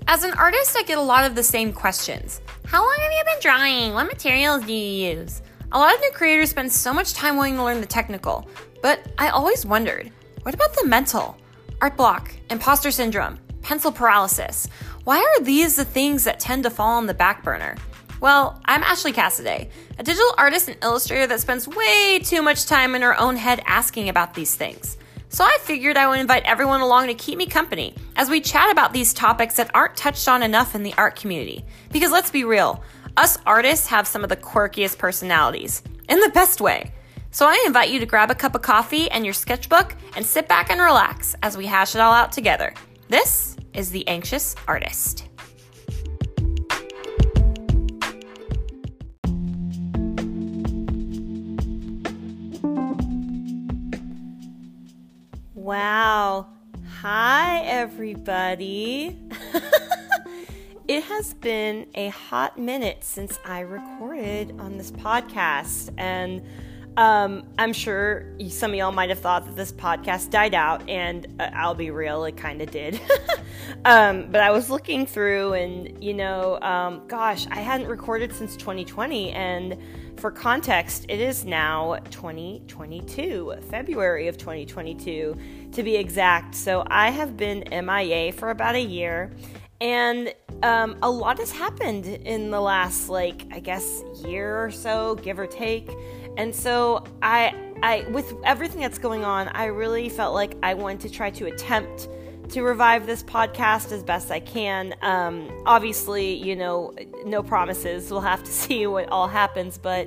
As an artist, I get a lot of the same questions. How long have you been drawing? What materials do you use? A lot of new creators spend so much time wanting to learn the technical, but I always wondered, what about the mental? Art block, imposter syndrome, pencil paralysis. Why are these the things that tend to fall on the back burner? Well, I'm Ashley Cassidy, a digital artist and illustrator that spends way too much time in her own head asking about these things. So I figured I would invite everyone along to keep me company as we chat about these topics that aren't touched on enough in the art community. Because let's be real, us artists have some of the quirkiest personalities, in the best way. So I invite you to grab a cup of coffee and your sketchbook and sit back and relax as we hash it all out together. This is The Anxious Artist. Wow. Hi, everybody. It has been a hot minute since I recorded on this podcast, and I'm sure some of y'all might have thought that this podcast died out, and I'll be real, it kind of did. But I was looking through and, I hadn't recorded since 2020, and for context, it is now 2022, February of 2022 to be exact. So I have been MIA for about a year, and a lot has happened in the last, year or so, give or take. And so I with everything that's going on, I really felt like I wanted to try to attempt to revive this podcast as best I can. Obviously, no promises. We'll have to see what all happens. But,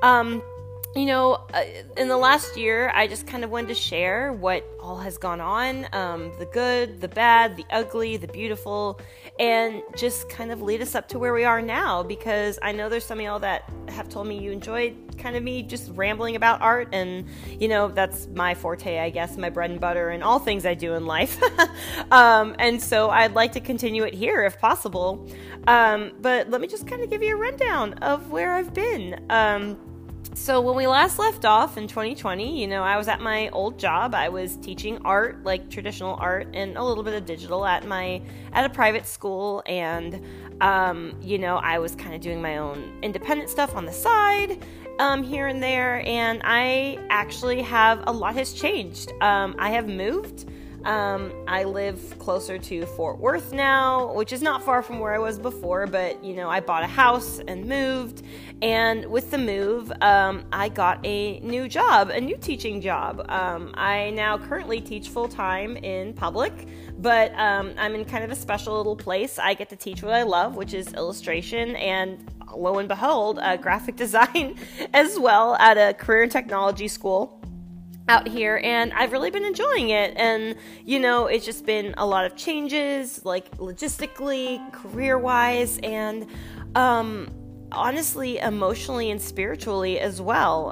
in the last year, I just kind of wanted to share what all has gone on, the good, the bad, the ugly, the beautiful, and just kind of lead us up to where we are now, because I know there's some of y'all that have told me you enjoyed kind of me just rambling about art, and, that's my forte, I guess, my bread and butter and all things I do in life. And so I'd like to continue it here if possible. But let me just kind of give you a rundown of where I've been. So when we last left off in 2020, I was at my old job. I was teaching art, like traditional art, and a little bit of digital at a private school. And, I was kind of doing my own independent stuff on the side, here and there. And I actually a lot has changed. I have moved. I live closer to Fort Worth now, which is not far from where I was before, but, I bought a house and moved, and with the move, I got a new job, a new teaching job. I now currently teach full-time in public, but I'm in kind of a special little place. I get to teach what I love, which is illustration, and lo and behold, graphic design as well at a career and technology school out here, and I've really been enjoying it. And it's just been a lot of changes, like logistically, career-wise, and honestly, emotionally and spiritually as well.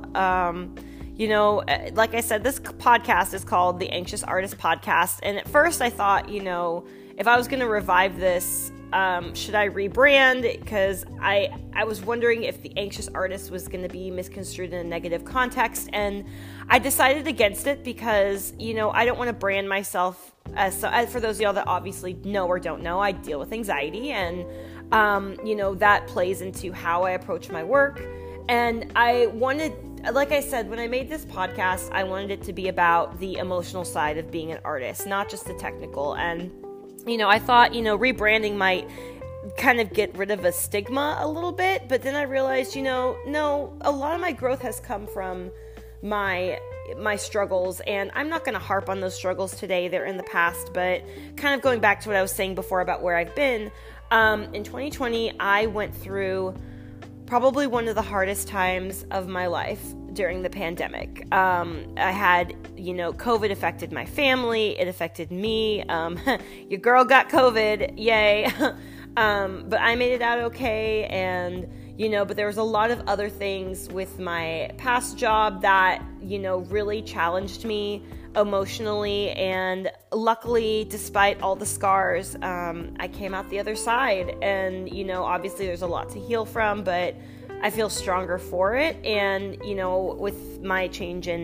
Like I said, this podcast is called The Anxious Artist Podcast, and at first I thought, if I was going to revive this, should I rebrand? Because I was wondering if The Anxious Artist was going to be misconstrued in a negative context, and I decided against it because, I don't want to brand myself as for those of y'all that obviously know or don't know, I deal with anxiety, and, that plays into how I approach my work. And I wanted, like I said, when I made this podcast, I wanted it to be about the emotional side of being an artist, not just the technical. And I thought, rebranding might kind of get rid of a stigma a little bit, but then I realized, no, a lot of my growth has come from my struggles, and I'm not going to harp on those struggles today. They're in the past, but kind of going back to what I was saying before about where I've been, in 2020, I went through probably one of the hardest times of my life during the pandemic. I had, COVID affected my family. It affected me. Your girl got COVID. Yay. But I made it out okay. And, but there was a lot of other things with my past job that, really challenged me emotionally. And luckily, despite all the scars, I came out the other side. And, obviously there's a lot to heal from, but I feel stronger for it. And, with my change in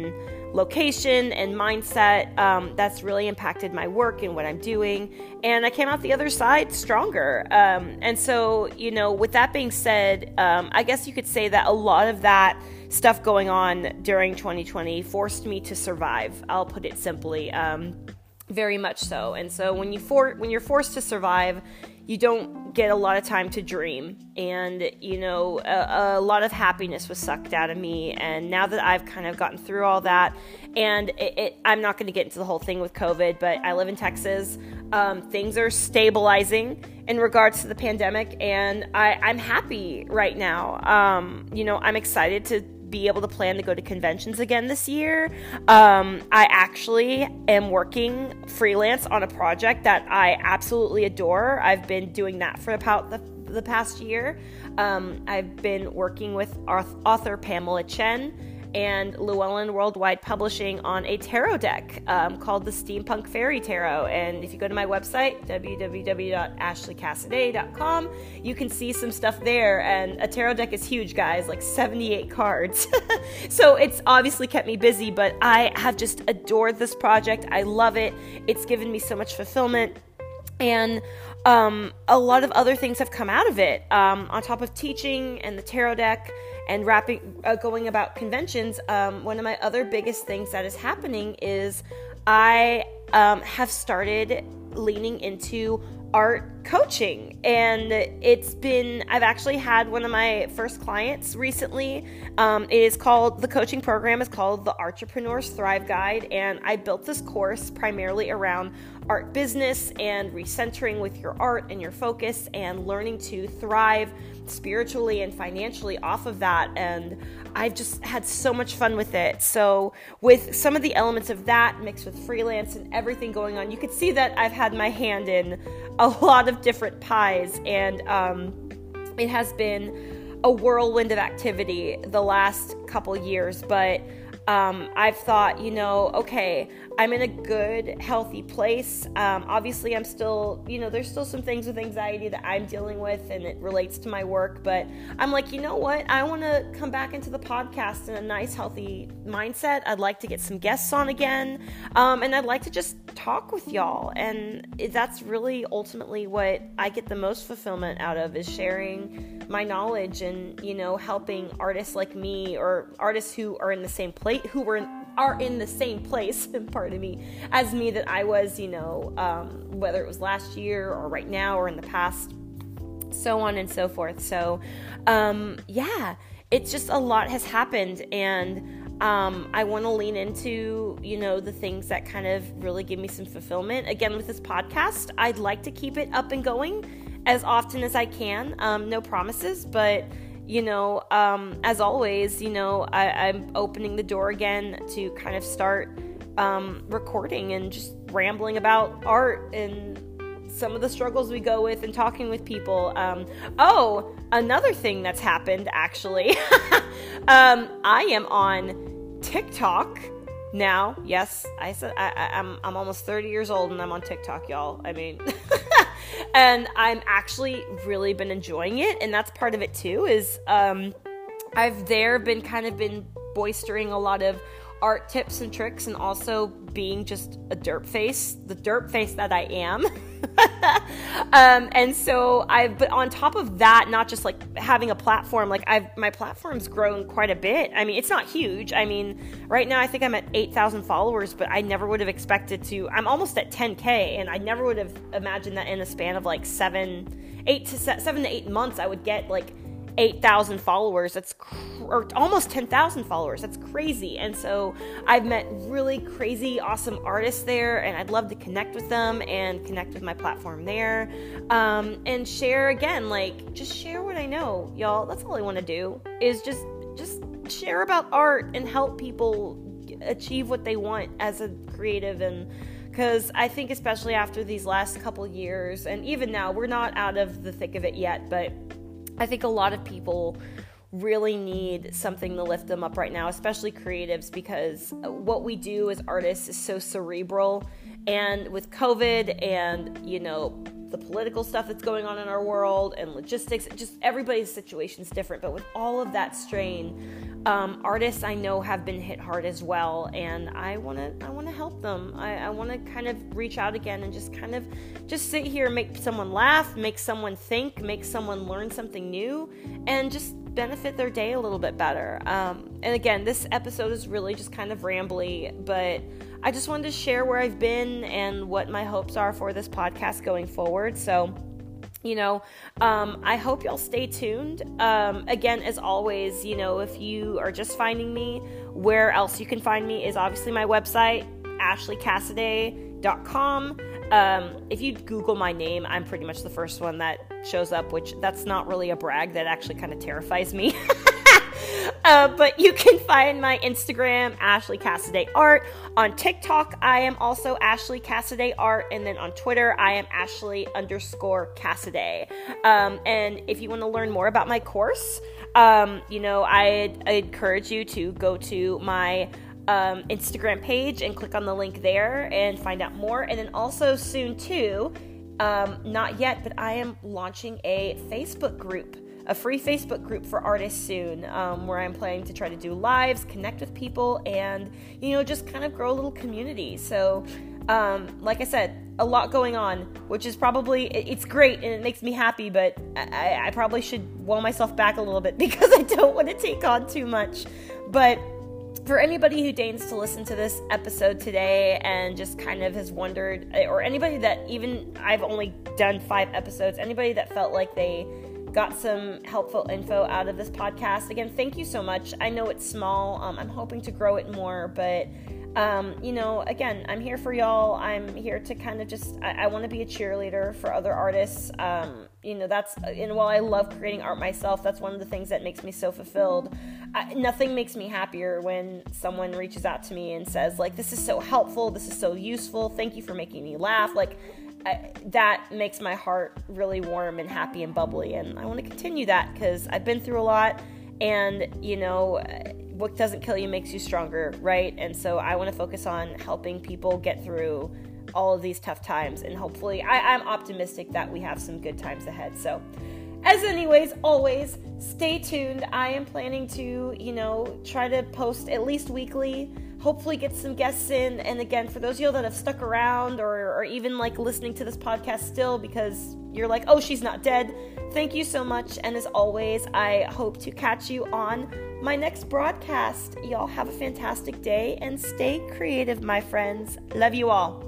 location and mindset. That's really impacted my work and what I'm doing. And I came out the other side stronger. And so, with that being said, I guess you could say that a lot of that stuff going on during 2020 forced me to survive. I'll put it simply, very much so. And so when you're forced to survive, you don't get a lot of time to dream. And, a lot of happiness was sucked out of me. And now that I've kind of gotten through all that, and I'm not going to get into the whole thing with COVID, but I live in Texas. Things are stabilizing in regards to the pandemic, and I'm happy right now. I'm excited to be able to plan to go to conventions again this year. I actually am working freelance on a project that I absolutely adore. I've been doing that for about the past year. I've been working with author Pamela Chen and Llewellyn Worldwide Publishing on a tarot deck called the Steampunk Fairy Tarot. And if you go to my website, www.ashleycassidy.com, you can see some stuff there. And a tarot deck is huge, guys, like 78 cards. So it's obviously kept me busy, but I have just adored this project. I love it. It's given me so much fulfillment. And a lot of other things have come out of it. On top of teaching and the tarot deck and going about conventions, one of my other biggest things that is happening is I have started leaning into art coaching. And I've actually had one of my first clients recently. The coaching program is called the Entrepreneur's Thrive Guide. And I built this course primarily around art business and recentering with your art and your focus and learning to thrive spiritually and financially off of that. And I've just had so much fun with it. So with some of the elements of that mixed with freelance and everything going on, you could see that I've had my hand in a lot of different pies, and it has been a whirlwind of activity the last couple years, but I've thought, okay, I'm in a good, healthy place. Obviously, I'm still, there's still some things with anxiety that I'm dealing with, and it relates to my work. But I'm like, you know what? I want to come back into the podcast in a nice, healthy mindset. I'd like to get some guests on again. And I'd like to just talk with y'all. And that's really ultimately what I get the most fulfillment out of, is sharing my knowledge and, helping artists like me, or artists who are in the same place, are in the same place, pardon me, as me that I was, whether it was last year or right now or in the past, so on and so forth. So, it's just a lot has happened, and I want to lean into, the things that kind of really give me some fulfillment. Again, with this podcast, I'd like to keep it up and going as often as I can. No promises, but as always, I'm opening the door again to kind of start recording and just rambling about art and some of the struggles we go with and talking with people. Another thing that's happened, actually, I am on TikTok now. Yes, I said I'm almost 30 years old and I'm on TikTok, y'all. I mean, and I'm actually really been enjoying it, and that's part of it too. Is I've been boistering a lot of art tips and tricks, and also being just the derp face that I am. And so but on top of that, not just like having a platform, like my platform's grown quite a bit. I mean, it's not huge. I mean, right now I think I'm at 8,000 followers, but I never would have expected I'm almost at 10K, and I never would have imagined that in a span of like 7 to 8 months, I would get like 8,000 followers. Or almost 10,000 followers. That's crazy. And so I've met really crazy, awesome artists there, and I'd love to connect with them and connect with my platform there, and share again, just share what I know, y'all. That's all I want to do, is just share about art and help people achieve what they want as a creative. And because I think, especially after these last couple years, and even now, we're not out of the thick of it yet, but I think a lot of people really need something to lift them up right now, especially creatives, because what we do as artists is so cerebral. And with COVID and, the political stuff that's going on in our world and logistics. Just everybody's situation is different, but with all of that strain, artists I know have been hit hard as well, and I want to help them. I want to kind of reach out again and just sit here and make someone laugh, make someone think, make someone learn something new, and just benefit their day a little bit better. And again, this episode is really just kind of rambly, but I just wanted to share where I've been and what my hopes are for this podcast going forward. So, I hope y'all stay tuned. Again, as always, if you are just finding me, where else you can find me is obviously my website, ashleycassidy.com. If you Google my name, I'm pretty much the first one that shows up, which that's not really a brag. That actually kind of terrifies me. But you can find my Instagram, Ashley Cassidy Art. On TikTok, I am also Ashley Cassidy Art. And then on Twitter, I am Ashley_Cassidy. And if you want to learn more about my course, I encourage you to go to my Instagram page and click on the link there and find out more. And then also soon too, not yet, but I am launching a Facebook group, a free Facebook group for artists soon, where I'm planning to try to do lives, connect with people, and, just kind of grow a little community. So, like I said, a lot going on, which is it's great and it makes me happy, but I probably should wall myself back a little bit because I don't want to take on too much. But for anybody who deigns to listen to this episode today and just kind of has wondered, or anybody that even I've only done 5 episodes, anybody that felt like they got some helpful info out of this podcast, again, thank you so much. I know it's small. I'm hoping to grow it more, but again, I'm here for y'all. I'm here to kind of I want to be a cheerleader for other artists. While I love creating art myself, that's one of the things that makes me so fulfilled. Nothing makes me happier when someone reaches out to me and says, like, this is so helpful, this is so useful, thank you for making me laugh. That makes my heart really warm and happy and bubbly, and I want to continue that because I've been through a lot, and what doesn't kill you makes you stronger, right? And so I want to focus on helping people get through all of these tough times, and hopefully I'm optimistic that we have some good times ahead. So always stay tuned. I am planning to try to post at least weekly, hopefully get some guests in. And again, for those of you that have stuck around or even listening to this podcast still because you're like, oh, she's not dead, thank you so much. And as always, I hope to catch you on my next broadcast. Y'all have a fantastic day and stay creative, my friends. Love you all.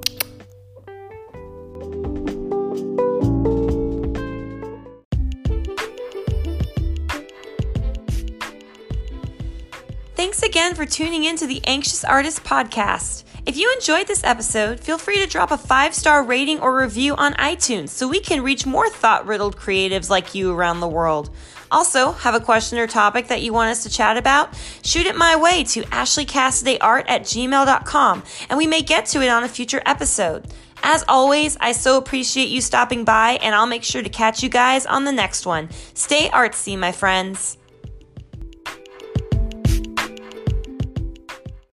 Thanks again for tuning in to the Anxious Artist Podcast. If you enjoyed this episode, feel free to drop a 5-star rating or review on iTunes so we can reach more thought-riddled creatives like you around the world. Also, have a question or topic that you want us to chat about? Shoot it my way to ashleycassidyart@gmail.com and we may get to it on a future episode. As always, I so appreciate you stopping by, and I'll make sure to catch you guys on the next one. Stay artsy, my friends.